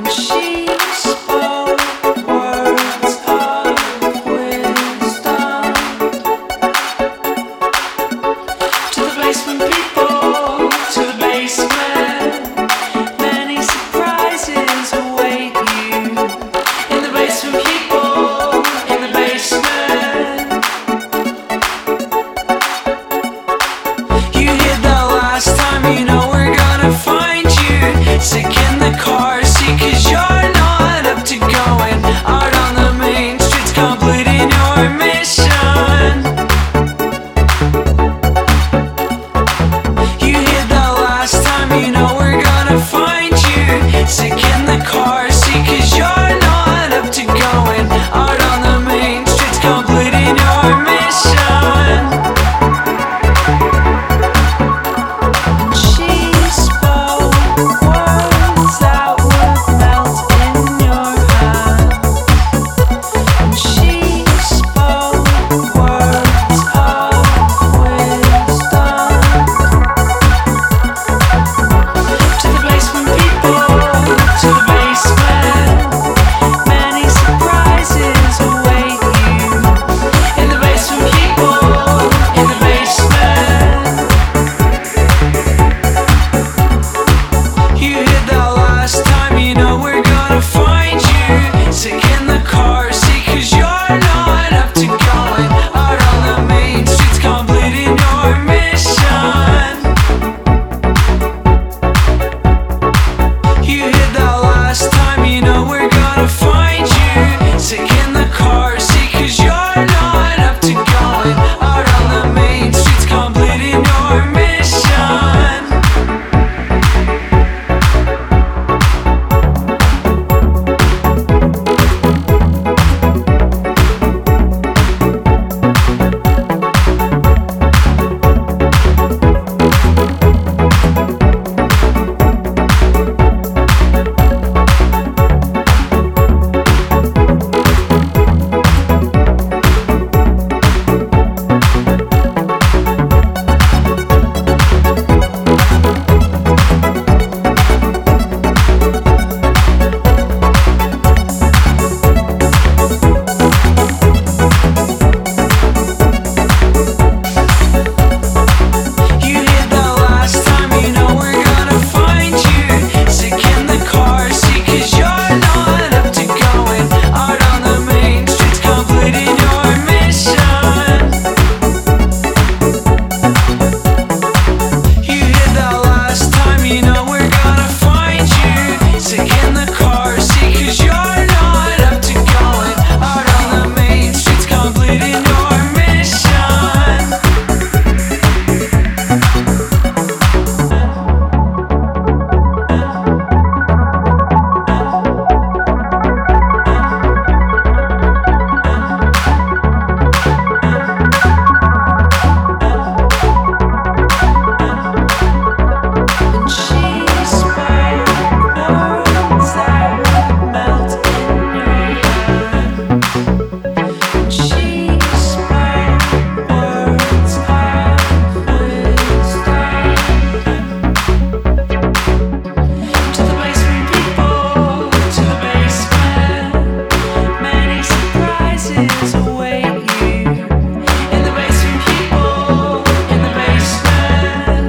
She spoke words of wisdom to the basement people, to the basement. Many surprises await you in the basement, people, in the basement. You hid the last time, you know we're gonna find you sick in the car seat, 'cause you're not up to going out on the main streets, completing your mission. You hid the last time, you know we're gonna find you sick in the car seat, 'cause you're not up to going out on the main streets, completing your mission. She spoke words that would melt in your hand. She spoke words of wisdom to the basement people, to the basement. Many surprises await you in the basement, people, in the basement. You hid the last time, you know we're gonna find you sick in the car seat, 'cause you're not up to going out on the main streets, completing your mission. You hid the last time, you know we're gonna find you sick in the car seat, 'cause you're not up to going out on the main streets, completing your mission. You hid the last time, you know we're gonna find you sick in the car seat, 'cause you're not up to going out on the main streets, completing your mission. You hid the last time, you know we're gonna find you sick in the car seat, 'cause you're not up to going out on the main streets, completing your mission. She spoke words that would melt in your hand. She spoke words of wisdom to the basement people, to the basement. Many surprises await you in the basement, people, in the basement.